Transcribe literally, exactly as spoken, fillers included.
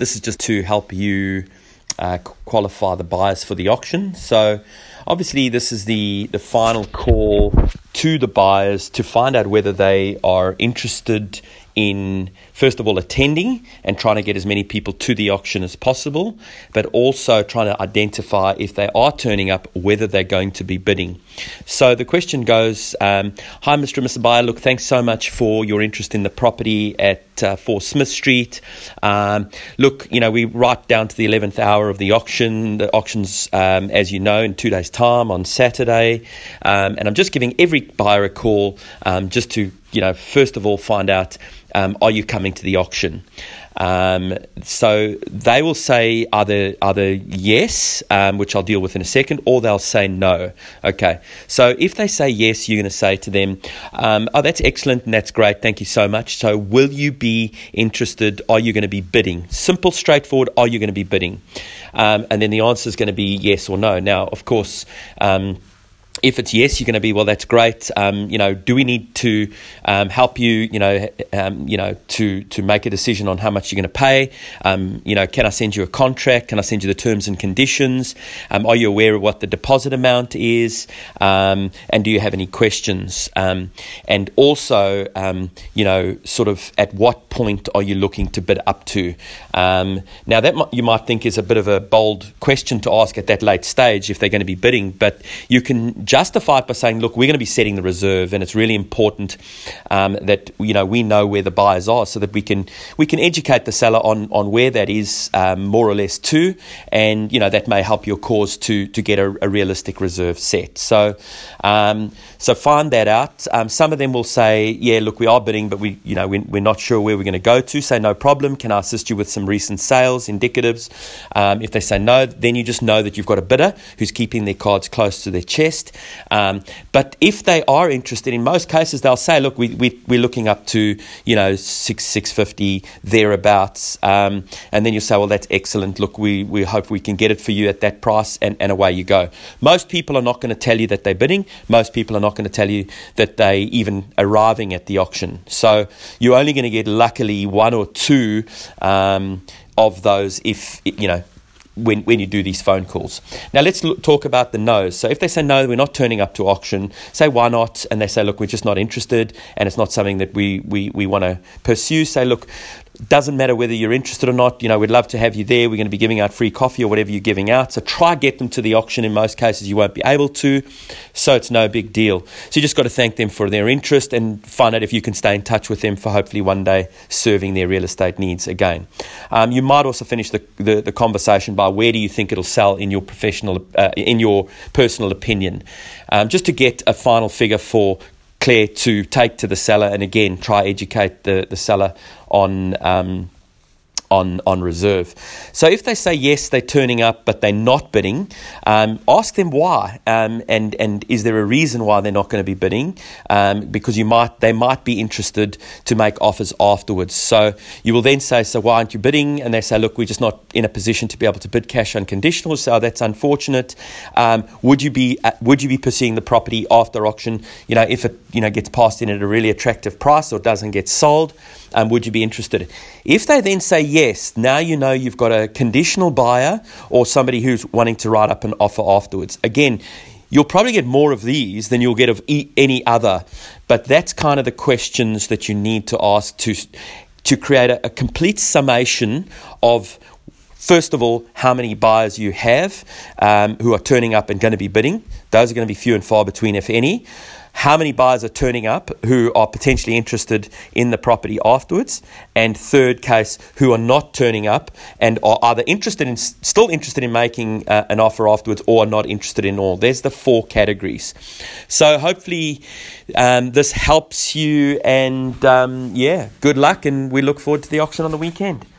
this is just to help you uh, qualify the buyers for the auction. So obviously this is the, the final call to the buyers to find out whether they are interested in, first of all, attending and trying to get as many people to the auction as possible, but also trying to identify if they are turning up, whether they're going to be bidding. So the question goes, um, hi, Mister and Missus Buyer, look, thanks so much for your interest in the property at uh, four Smith Street. Um, look, you know, we right down to the eleventh hour of the auction. The auction's, um, as you know, in two days' time on Saturday. Um, and I'm just giving every buyer a call um, just to, you know, first of all, find out, um, are you coming to the auction? Um, so they will say either either yes, um, which I'll deal with in a second, or they'll say no. Okay, so if they say yes, you're going to say to them, um, oh, that's excellent and that's great, thank you so much. So will you be interested? Are you going to be bidding? Simple, straightforward, are you going to be bidding? Um, and then the answer is going to be yes or no. Now, of course, um, if it's yes, you're going to be, well, that's great. Um, you know, do we need to um, help you, you know, um, you know, to, to make a decision on how much you're going to pay? Um, you know, can I send you a contract? Can I send you the terms and conditions? Um, are you aware of what the deposit amount is? Um, and do you have any questions? Um, and also, um, you know, sort of at what point are you looking to bid up to? Um, now, that m- you might think is a bit of a bold question to ask at that late stage if they're going to be bidding, but you can justify it by saying, look, we're going to be setting the reserve, and it's really important um, that, you know, we know where the buyers are, so that we can we can educate the seller on on where that is, um, more or less to, and, you know, that may help your cause to to get a, a realistic reserve set. So um, so find that out. Um, some of them will say, yeah, look, we are bidding, but we you know we, we're not sure where we're going to go to. Say, no problem. Can I assist you with some recent sales indicatives? Um, if they say no, then you just know that you've got a bidder who's keeping their cards close to their chest. Um, but if they are interested, in most cases, they'll say, look, we, we, we're looking up to, you know, six, six fifty, thereabouts. Um, and then you say, well, that's excellent. Look, we, we hope we can get it for you at that price, and, and away you go. Most people are not going to tell you that they're bidding. Most people are not going to tell you that they even arriving at the auction. So you're only going to get, luckily, one or two um, of those if, you know, when when you do these phone calls. Now let's look, talk about the no's. So if they say no, we're not turning up to auction, say why not, and they say, look, we're just not interested and it's not something that we we, we want to pursue, say, look, doesn't matter whether you're interested or not, you know, we'd love to have you there. We're going to be giving out free coffee or whatever you're giving out. So try get them to the auction. In most cases, you won't be able to. So it's no big deal. So you just got to thank them for their interest and find out if you can stay in touch with them for hopefully one day serving their real estate needs again. Um, you might also finish the, the, the conversation by where do you think it'll sell in your professional, uh, in your personal opinion, um, just to get a final figure for Claire to take to the seller, and again try educate the, the seller on um, on on reserve. So if they say yes, they're turning up, but they're not bidding, um, ask them why, um, and and is there a reason why they're not going to be bidding? Um, because you might they might be interested to make offers afterwards. So you will then say, so why aren't you bidding? And they say, look, we're just not in a position to be able to bid cash unconditional. So that's unfortunate. Um, would you be uh, would you be pursuing the property after auction? You know, if it you know gets passed in at a really attractive price or doesn't get sold, um, would you be interested? If they then say yes, now you know you've got a conditional buyer or somebody who's wanting to write up an offer afterwards. Again, you'll probably get more of these than you'll get of e- any other, but that's kind of the questions that you need to ask to to create a, a complete summation of, first of all, how many buyers you have um, who are turning up and going to be bidding. Those are going to be few and far between, if any. How many buyers are turning up who are potentially interested in the property afterwards? And third case, who are not turning up and are either interested in, still interested in making uh, an offer afterwards, or are not interested in all. There's the four categories. So hopefully um, this helps you, and um, yeah, good luck, and we look forward to the auction on the weekend.